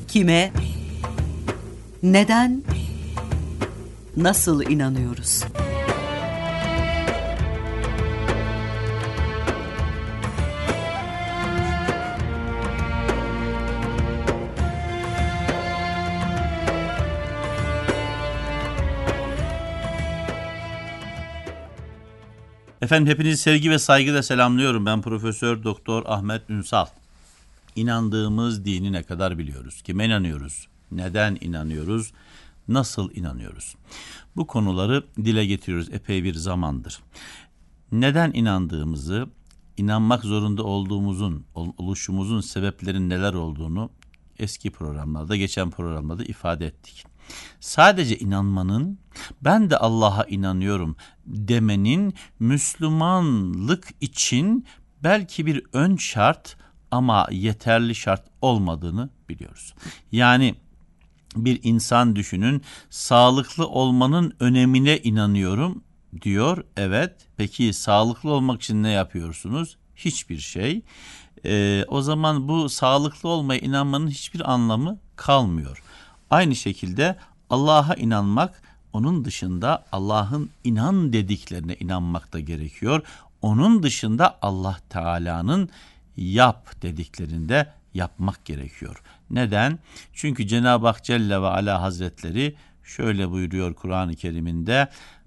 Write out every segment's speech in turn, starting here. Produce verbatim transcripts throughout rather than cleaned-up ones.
Kime, neden, nasıl inanıyoruz? Efendim hepinizi sevgi ve saygıyla selamlıyorum. Ben Profesör Doktor Ahmet Ünsal. İnandığımız dini ne kadar biliyoruz? Kime inanıyoruz? Neden inanıyoruz? Nasıl inanıyoruz? Bu konuları dile getiriyoruz epey bir zamandır. Neden inandığımızı, inanmak zorunda olduğumuzun, oluşumuzun sebeplerinin neler olduğunu eski programlarda, geçen programlarda ifade ettik. Sadece inanmanın, ben de Allah'a inanıyorum demenin Müslümanlık için belki bir ön şart ama yeterli şart olmadığını biliyoruz. Yani bir insan düşünün, sağlıklı olmanın önemine inanıyorum diyor. Evet, peki sağlıklı olmak için ne yapıyorsunuz? Hiçbir şey. Ee, o zaman bu sağlıklı olmaya inanmanın hiçbir anlamı kalmıyor. Aynı şekilde Allah'a inanmak, onun dışında Allah'ın inan dediklerine inanmak da gerekiyor. Onun dışında Allah Teala'nın yap dediklerinde yapmak gerekiyor. Neden? Çünkü Cenab-ı Hak Celle ve Ala Hazretleri şöyle buyuruyor Kur'an-ı Kerim'inde: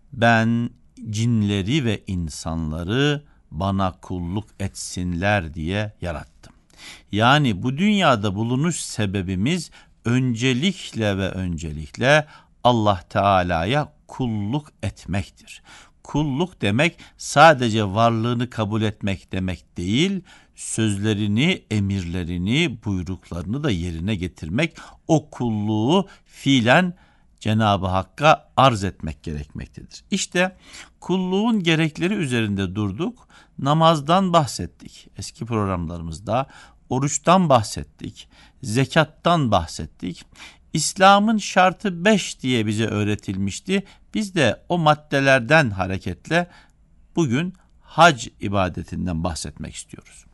ben cinleri ve insanları bana kulluk etsinler diye yarattım. Yani bu dünyada bulunuş sebebimiz öncelikle ve öncelikle Allah Teala'ya kulluk etmektir. Kulluk demek sadece varlığını kabul etmek demek değil, sözlerini, emirlerini, buyruklarını da yerine getirmek, o kulluğu fiilen Cenab-ı Hakk'a arz etmek gerekmektedir. İşte kulluğun gerekleri üzerinde durduk, namazdan bahsettik eski programlarımızda, oruçtan bahsettik, zekattan bahsettik. İslam'ın şartı beş diye bize öğretilmişti. Biz de o maddelerden hareketle bugün hac ibadetinden bahsetmek istiyoruz.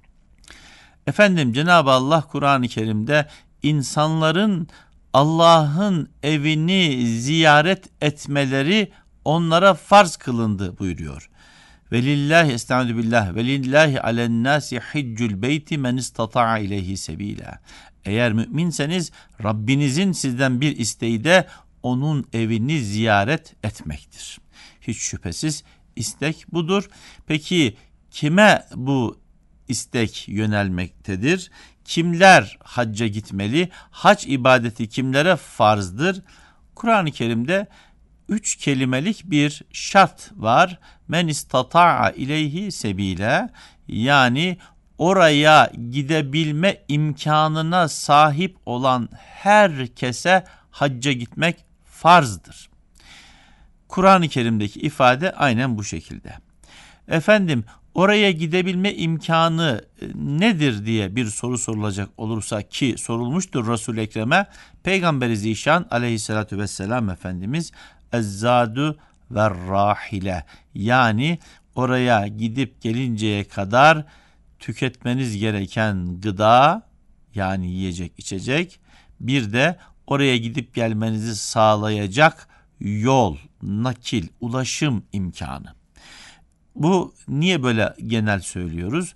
Efendim Cenab-ı Allah Kur'an-ı Kerim'de insanların Allah'ın evini ziyaret etmeleri onlara farz kılındı buyuruyor. Velillahi estaizu billah velillahi alennâsi hiccul beyti men istata'a ileyhi sebîlâ. Eğer müminseniz Rabbinizin sizden bir isteği de onun evini ziyaret etmektir. Hiç şüphesiz istek budur. Peki kime bu istek yönelmektedir? Kimler hacca gitmeli? Hac ibadeti kimlere farzdır? Kur'an-ı Kerim'de üç kelimelik bir şart var. Men istata'a ileyhi sebile, yani oraya gidebilme imkanına sahip olan herkese hacca gitmek farzdır. Kur'an-ı Kerim'deki ifade aynen bu şekilde. Efendim oraya gidebilme imkanı nedir diye bir soru sorulacak olursa, ki sorulmuştur Resul-i Ekrem'e, Peygamber-i Zişan aleyhissalatü vesselam Efendimiz ezzadu ve rahile, yani oraya gidip gelinceye kadar tüketmeniz gereken gıda, yani yiyecek içecek, bir de oraya gidip gelmenizi sağlayacak yol, nakil, ulaşım imkanı. Bu niye böyle genel söylüyoruz?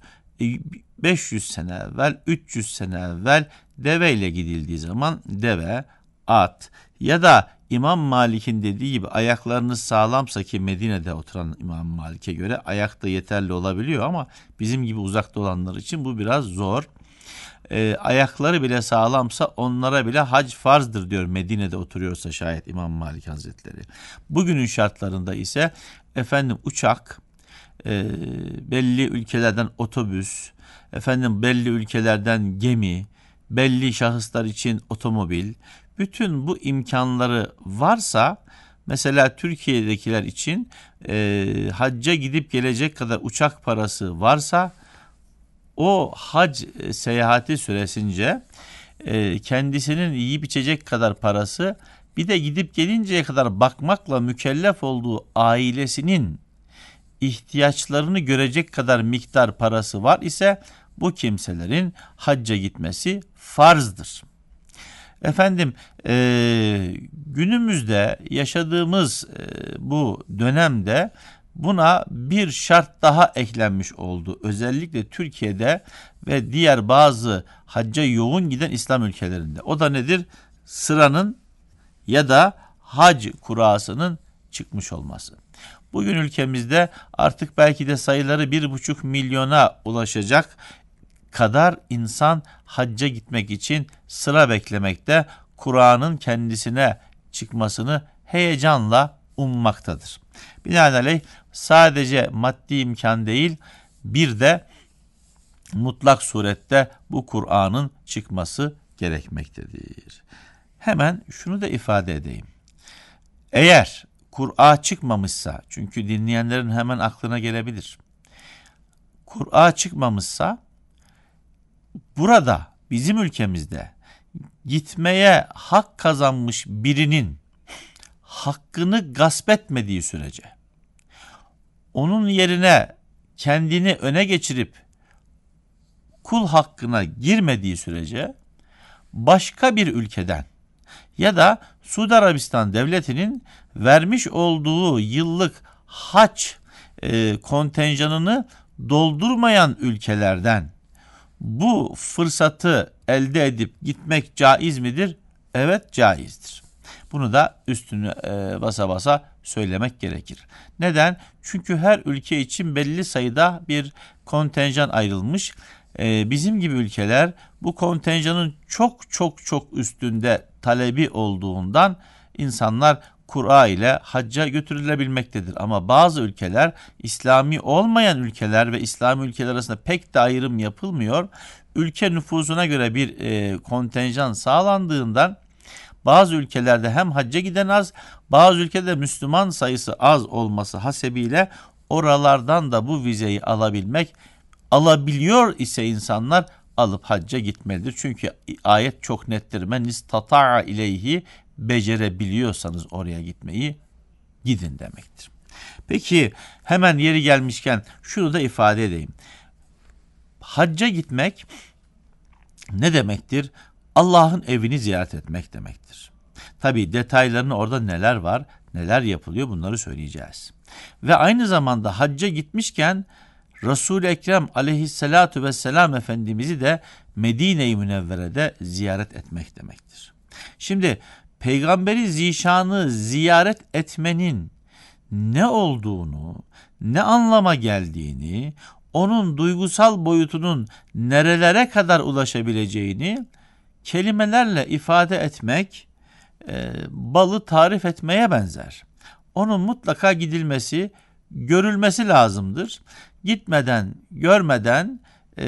beş yüz sene evvel, üç yüz sene evvel deveyle gidildiği zaman deve, at ya da İmam Malik'in dediği gibi ayaklarınız sağlamsa, ki Medine'de oturan İmam Malik'e göre ayakta yeterli olabiliyor ama bizim gibi uzakta olanlar için bu biraz zor. Ee, ayakları bile sağlamsa onlara bile hac farzdır diyor, Medine'de oturuyorsa şayet İmam Malik Hazretleri. Bugünün şartlarında ise efendim uçak, e, belli ülkelerden otobüs, efendim belli ülkelerden gemi, belli şahıslar için otomobil, bütün bu imkanları varsa, mesela Türkiye'dekiler için e, hacca gidip gelecek kadar uçak parası varsa, o hac seyahati süresince e, kendisinin yiyip içecek kadar parası, bir de gidip gelinceye kadar bakmakla mükellef olduğu ailesinin ihtiyaçlarını görecek kadar miktar parası var ise bu kimselerin hacca gitmesi farzdır. Efendim e, günümüzde yaşadığımız e, bu dönemde buna bir şart daha eklenmiş oldu. Özellikle Türkiye'de ve diğer bazı hacca yoğun giden İslam ülkelerinde. O da nedir? Sıranın ya da hac kurasının çıkmış olması. Bugün ülkemizde artık belki de sayıları bir buçuk milyona ulaşacak kadar insan hacca gitmek için sıra beklemekte, Kur'an'ın kendisine çıkmasını heyecanla ummaktadır. Binaenaleyh sadece maddi imkan değil, bir de mutlak surette bu Kur'an'ın çıkması gerekmektedir. Hemen şunu da ifade edeyim. Eğer Kur'an çıkmamışsa, çünkü dinleyenlerin hemen aklına gelebilir. Kur'an çıkmamışsa, burada bizim ülkemizde gitmeye hak kazanmış birinin hakkını gasp etmediği sürece, onun yerine kendini öne geçirip kul hakkına girmediği sürece başka bir ülkeden ya da Suudi Arabistan devletinin vermiş olduğu yıllık hac e, kontenjanını doldurmayan ülkelerden bu fırsatı elde edip gitmek caiz midir? Evet, caizdir. Bunu da üstünü e, basa basa söylemek gerekir. Neden? Çünkü her ülke için belli sayıda bir kontenjan ayrılmış. E, bizim gibi ülkeler bu kontenjanın çok çok çok üstünde talebi olduğundan insanlar Kur'a ile hacca götürülebilmektedir. Ama bazı ülkeler, İslami olmayan ülkeler ve İslami ülkeler arasında pek de ayrım yapılmıyor. Ülke nüfusuna göre bir e, kontenjan sağlandığından bazı ülkelerde hem hacca giden az, bazı ülkede Müslüman sayısı az olması hasebiyle oralardan da bu vizeyi alabilmek, alabiliyor ise insanlar alıp hacca gitmelidir. Çünkü ayet çok nettir. Men istata'a ileyhi, becerebiliyorsanız oraya gitmeyi gidin demektir. Peki hemen yeri gelmişken şunu da ifade edeyim. Hacca gitmek ne demektir? Allah'ın evini ziyaret etmek demektir. Tabii detaylarını orada neler var, neler yapılıyor bunları söyleyeceğiz. Ve aynı zamanda hacca gitmişken Resul-i Ekrem aleyhissalatu vesselam Efendimiz'i de Medine-i Münevvere'de ziyaret etmek demektir. Şimdi Peygamberi Zişan'ı ziyaret etmenin ne olduğunu, ne anlama geldiğini, onun duygusal boyutunun nerelere kadar ulaşabileceğini kelimelerle ifade etmek, e, balı tarif etmeye benzer. Onun mutlaka gidilmesi, görülmesi lazımdır. Gitmeden, görmeden e,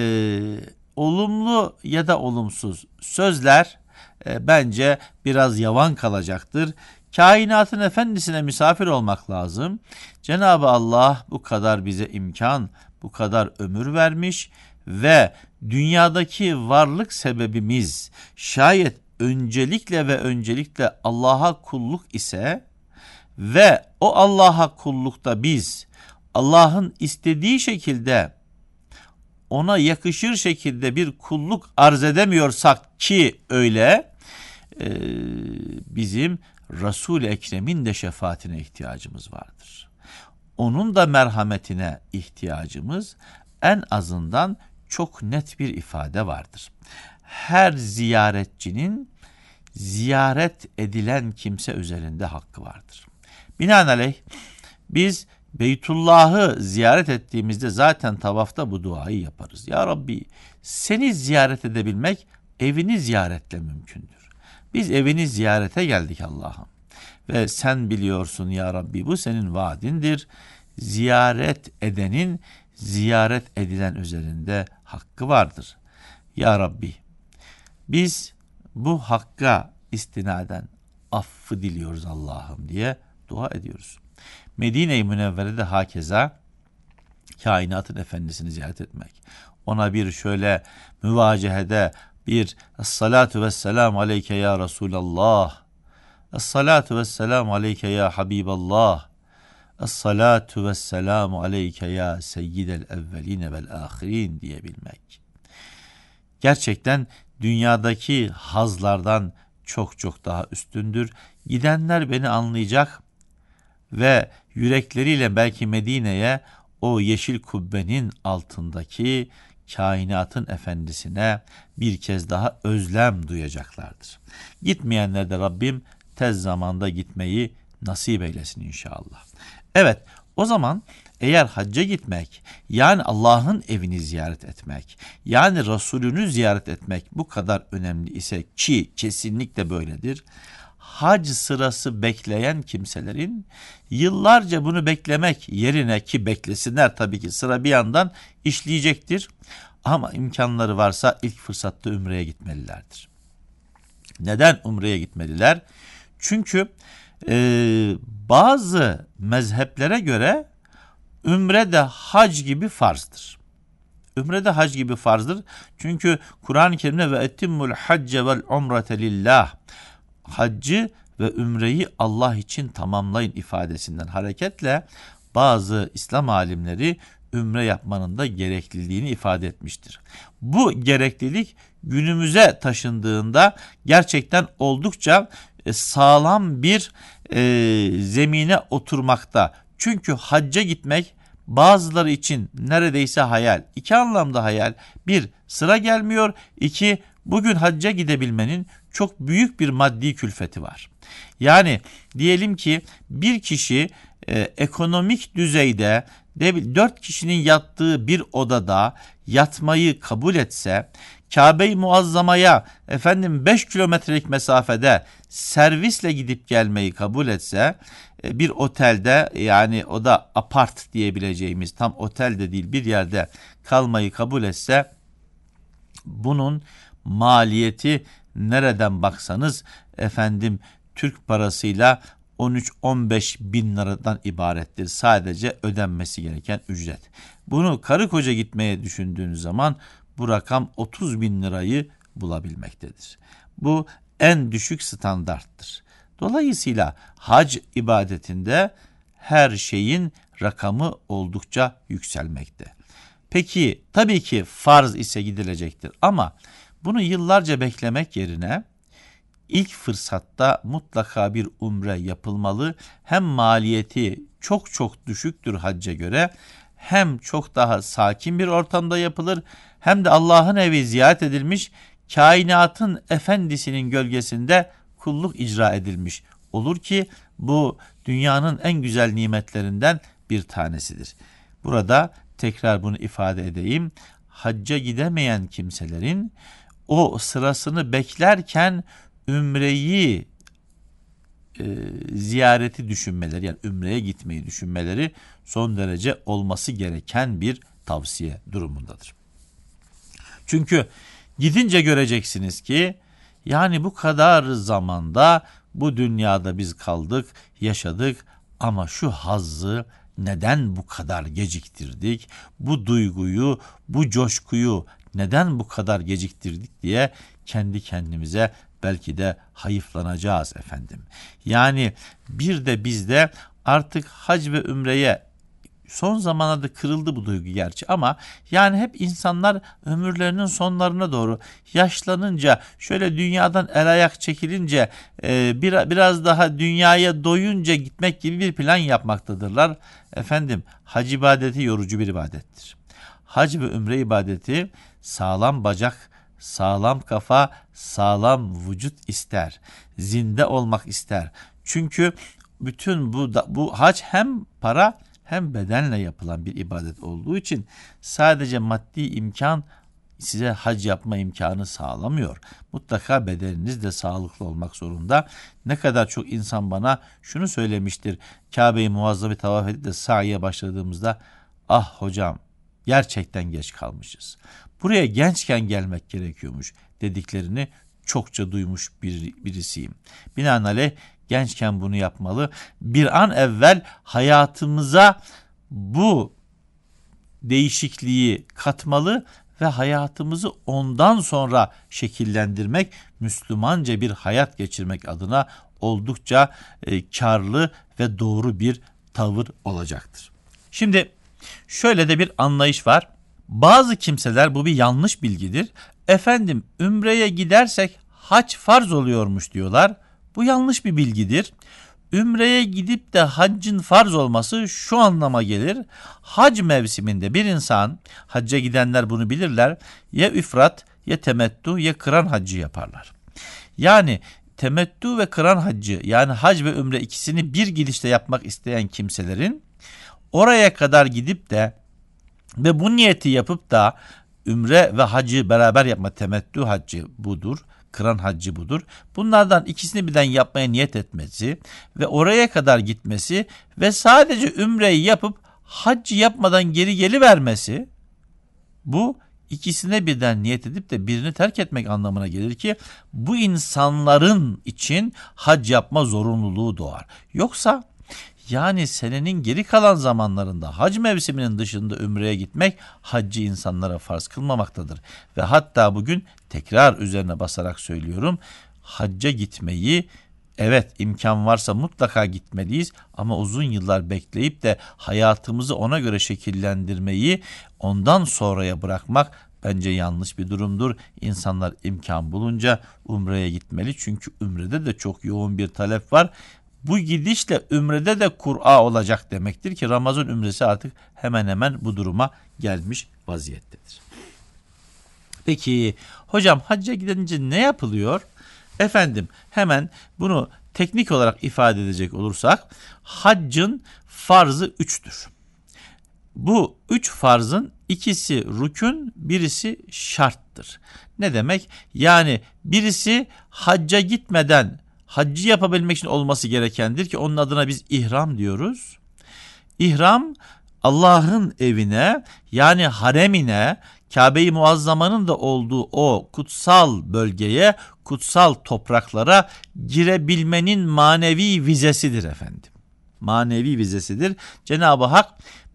olumlu ya da olumsuz sözler e, bence biraz yavan kalacaktır. Kainatın efendisine misafir olmak lazım. Cenab-ı Allah bu kadar bize imkan, bu kadar ömür vermiş ve dünyadaki varlık sebebimiz şayet öncelikle ve öncelikle Allah'a kulluk ise ve o Allah'a kullukta biz Allah'ın istediği şekilde, ona yakışır şekilde bir kulluk arz edemiyorsak ki öyle, e, bizim Resul-i Ekrem'in de şefaatine ihtiyacımız vardır. Onun da merhametine ihtiyacımız, en azından çok net bir ifade vardır. Her ziyaretçinin ziyaret edilen kimse üzerinde hakkı vardır. Binaenaleyh biz Beytullah'ı ziyaret ettiğimizde zaten tavafta bu duayı yaparız. Ya Rabbi, seni ziyaret edebilmek evini ziyaretle mümkündür. Biz evini ziyarete geldik Allah'ım. Ve sen biliyorsun ya Rabbi, bu senin vaadindir. Ziyaret edenin ziyaret edilen üzerinde hakkı vardır. Ya Rabbi, biz bu hakka istinaden affı diliyoruz Allah'ım diye dua ediyoruz. Medine-i Münevvere'de hakeza kainatın efendisini ziyaret etmek, ona bir şöyle müvacehede bir Es-salatu vesselam aleyke ya Resulallah, Es-salatu vesselam aleyke ya Habiballah, Es-salatu vesselam aleyke ya seyyidel evveline vel ahirin diyebilmek. Gerçekten dünyadaki hazlardan çok çok daha üstündür. Gidenler beni anlayacak ve yürekleriyle belki Medine'ye, o yeşil kubbenin altındaki kainatın efendisine bir kez daha özlem duyacaklardır. Gitmeyenler de Rabbim tez zamanda gitmeyi nasip eylesin inşallah. Evet, o zaman eğer hacca gitmek, yani Allah'ın evini ziyaret etmek, yani Resulünü ziyaret etmek bu kadar önemli ise, ki kesinlikle böyledir, hac sırası bekleyen kimselerin yıllarca bunu beklemek yerine, ki beklesinler tabii ki, sıra bir yandan işleyecektir, ama imkanları varsa ilk fırsatta Ümre'ye gitmelilerdir. Neden Umre'ye gitmeliler? Çünkü e, bazı mezheplere göre Ümre de hac gibi farzdır. Ümre de hac gibi farzdır. Çünkü Kur'an-ı Kerim'de ve etimmul hacce vel umrete lillah, haccı ve ümreyi Allah için tamamlayın ifadesinden hareketle bazı İslam alimleri ümre yapmanın da gerekliliğini ifade etmiştir. Bu gereklilik günümüze taşındığında gerçekten oldukça sağlam bir e, zemine oturmakta. Çünkü hacca gitmek bazıları için neredeyse hayal. İki anlamda hayal. Bir, sıra gelmiyor. İki, bugün hacca gidebilmenin çok büyük bir maddi külfeti var. Yani diyelim ki bir kişi e, ekonomik düzeyde dört kişinin yattığı bir odada yatmayı kabul etse, Kabe-i Muazzama'ya efendim beş kilometrelik mesafede servisle gidip gelmeyi kabul etse, bir otelde, yani o da apart diyebileceğimiz, tam otel de değil, bir yerde kalmayı kabul etse, bunun maliyeti nereden baksanız efendim Türk parasıyla on üç on beş bin liradan ibarettir sadece ödenmesi gereken ücret. Bunu karı koca gitmeye düşündüğünüz zaman bu rakam otuz bin lirayı bulabilmektedir. Bu en düşük standarttır. Dolayısıyla hac ibadetinde her şeyin rakamı oldukça yükselmekte. Peki tabii ki farz ise gidilecektir, ama bunu yıllarca beklemek yerine ilk fırsatta mutlaka bir umre yapılmalı. Hem maliyeti çok çok düşüktür hacca göre, hem çok daha sakin bir ortamda yapılır, hem de Allah'ın evi ziyaret edilmiş, kainatın efendisinin gölgesinde kulluk icra edilmiş olur ki bu dünyanın en güzel nimetlerinden bir tanesidir. Burada tekrar bunu ifade edeyim. Hacca gidemeyen kimselerin o sırasını beklerken ümreyi e, ziyareti düşünmeleri, yani ümreye gitmeyi düşünmeleri son derece olması gereken bir tavsiye durumundadır. Çünkü gidince göreceksiniz ki yani bu kadar zamanda bu dünyada biz kaldık, yaşadık, ama şu hazzı neden bu kadar geciktirdik? Bu duyguyu, bu coşkuyu neden bu kadar geciktirdik diye kendi kendimize belki de hayıflanacağız efendim. Yani bir de bizde artık hac ve ümreye son zamanlarda kırıldı bu duygu gerçi, ama yani hep insanlar ömürlerinin sonlarına doğru yaşlanınca, şöyle dünyadan el ayak çekilince, e, bir, biraz daha dünyaya doyunca gitmek gibi bir plan yapmaktadırlar. Efendim, hac ibadeti yorucu bir ibadettir. Hac ve ümre ibadeti sağlam bacak, sağlam kafa, sağlam vücut ister. Zinde olmak ister. Çünkü bütün bu bu hac hem para hem bedenle yapılan bir ibadet olduğu için sadece maddi imkan size hac yapma imkanı sağlamıyor. Mutlaka bedeniniz de sağlıklı olmak zorunda. Ne kadar çok insan bana şunu söylemiştir. Kabe-i Muazzama'yı tavaf edip de sa'iye başladığımızda, ah hocam gerçekten geç kalmışız. Buraya gençken gelmek gerekiyormuş dediklerini çokça duymuş bir, birisiyim. Binaenaleyh gençken bunu yapmalı. Bir an evvel hayatımıza bu değişikliği katmalı ve hayatımızı ondan sonra şekillendirmek, Müslümanca bir hayat geçirmek adına oldukça e, karlı ve doğru bir tavır olacaktır. Şimdi şöyle de bir anlayış var. Bazı kimseler, bu bir yanlış bilgidir. Efendim ümreye gidersek hac farz oluyormuş diyorlar. Bu yanlış bir bilgidir. Ümreye gidip de haccın farz olması şu anlama gelir. Hac mevsiminde bir insan, hacca gidenler bunu bilirler, ya ifrat, ya temettü, ya kıran haccı yaparlar. Yani temettü ve kıran haccı, yani hac ve ümre ikisini bir gidişte yapmak isteyen kimselerin oraya kadar gidip de ve bu niyeti yapıp da ümre ve hacı beraber yapma, temettü haccı budur, kıran haccı budur. Bunlardan ikisini birden yapmaya niyet etmesi ve oraya kadar gitmesi ve sadece ümreyi yapıp haccı yapmadan geri gelivermesi, bu ikisine birden niyet edip de birini terk etmek anlamına gelir ki bu insanların için hac yapma zorunluluğu doğar. Yoksa yani senenin geri kalan zamanlarında hac mevsiminin dışında ümreye gitmek haccı insanlara farz kılmamaktadır. Ve hatta bugün tekrar üzerine basarak söylüyorum, hacca gitmeyi, evet imkan varsa mutlaka gitmeliyiz ama uzun yıllar bekleyip de hayatımızı ona göre şekillendirmeyi ondan sonraya bırakmak bence yanlış bir durumdur. İnsanlar imkan bulunca umreye gitmeli, çünkü ümrede de çok yoğun bir talep var. Bu gidişle ümrede de Kur'a olacak demektir ki Ramazan ümresi artık hemen hemen bu duruma gelmiş vaziyettedir. Peki hocam hacca gidince ne yapılıyor? Efendim hemen bunu teknik olarak ifade edecek olursak haccın farzı üçtür. Bu üç farzın ikisi rükün, birisi şarttır. Ne demek? Yani birisi hacca gitmeden haccı yapabilmek için olması gerekendir ki onun adına biz ihram diyoruz. İhram Allah'ın evine, yani haremine, Kabe-i Muazzama'nın da olduğu o kutsal bölgeye, kutsal topraklara girebilmenin manevi vizesidir efendim. Manevi vizesidir. Cenab-ı Hak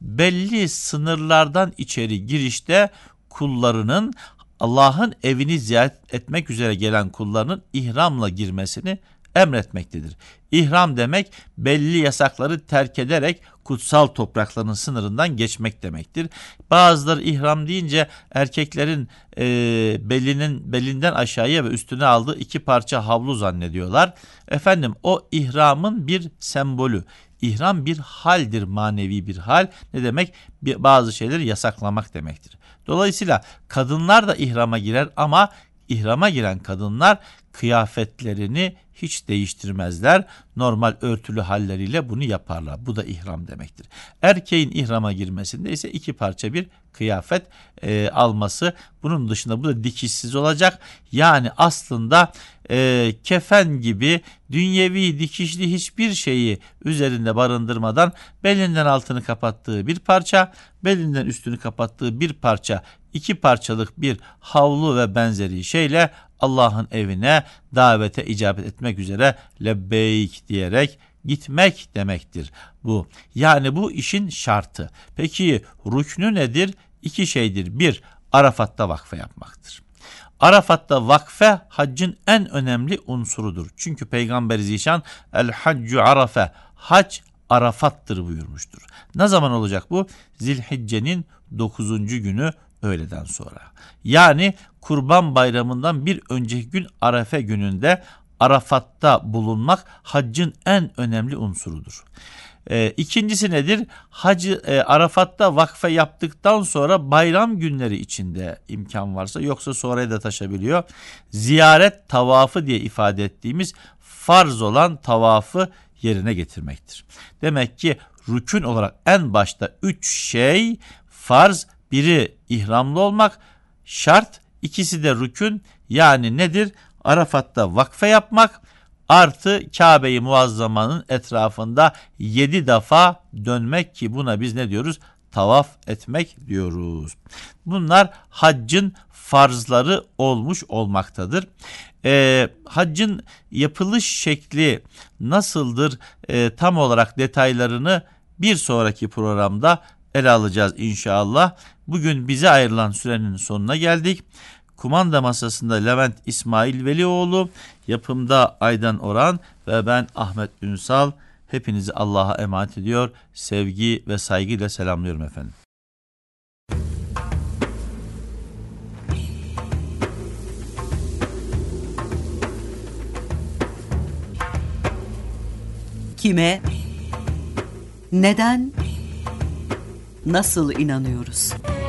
belli sınırlardan içeri girişte kullarının, Allah'ın evini ziyaret etmek üzere gelen kullarının ihramla girmesini emretmektedir. İhram demek belli yasakları terk ederek kutsal toprakların sınırından geçmek demektir. Bazıları ihram deyince erkeklerin e, belinin belinden aşağıya ve üstüne aldığı iki parça havlu zannediyorlar. Efendim o ihramın bir sembolü. İhram bir haldir, manevi bir hal. Ne demek? Bir, bazı şeyleri yasaklamak demektir. Dolayısıyla kadınlar da ihrama girer ama ihrama giren kadınlar kıyafetlerini hiç değiştirmezler. Normal örtülü halleriyle bunu yaparlar. Bu da ihram demektir. Erkeğin ihrama girmesinde ise iki parça bir kıyafet e, alması. Bunun dışında bu da dikişsiz olacak. Yani aslında e, kefen gibi dünyevi dikişli hiçbir şeyi üzerinde barındırmadan belinden altını kapattığı bir parça, belinden üstünü kapattığı bir parça, iki parçalık bir havlu ve benzeri şeyle Allah'ın evine davete icabet etmek üzere lebbeyk diyerek gitmek demektir bu. Yani bu işin şartı. Peki rüknü nedir? İki şeydir. Bir, Arafat'ta vakfe yapmaktır. Arafat'ta vakfe haccın en önemli unsurudur. Çünkü Peygamber Zişan el haccu arafe, hac Arafat'tır buyurmuştur. Ne zaman olacak bu? Zilhicce'nin dokuzuncu günü öğleden sonra. Yani Kurban Bayramı'ndan bir önceki gün Arefe gününde Arafat'ta bulunmak haccın en önemli unsurudur. E, ikincisi nedir? Hacı e, Arafat'ta vakfe yaptıktan sonra bayram günleri içinde imkan varsa, yoksa sonraya da taşabiliyor. Ziyaret tavafı diye ifade ettiğimiz farz olan tavafı yerine getirmektir. Demek ki rükün olarak en başta üç şey farz, biri ihramlı olmak şart, ikisi de rükün, yani nedir? Arafat'ta vakfe yapmak artı Kabe-i Muazzama'nın etrafında yedi defa dönmek ki buna biz ne diyoruz? Tavaf etmek diyoruz. Bunlar haccın farzları olmuş olmaktadır. Ee, haccın yapılış şekli nasıldır? Ee, tam olarak detaylarını bir sonraki programda ele alacağız inşallah. Bugün bize ayrılan sürenin sonuna geldik. Kumanda masasında Levent İsmail Velioğlu, yapımda Aydan Oran ve ben Ahmet Ünsal. Hepinizi Allah'a emanet ediyor. Sevgi ve saygıyla selamlıyorum efendim. kime, neden, nasıl inanıyoruz?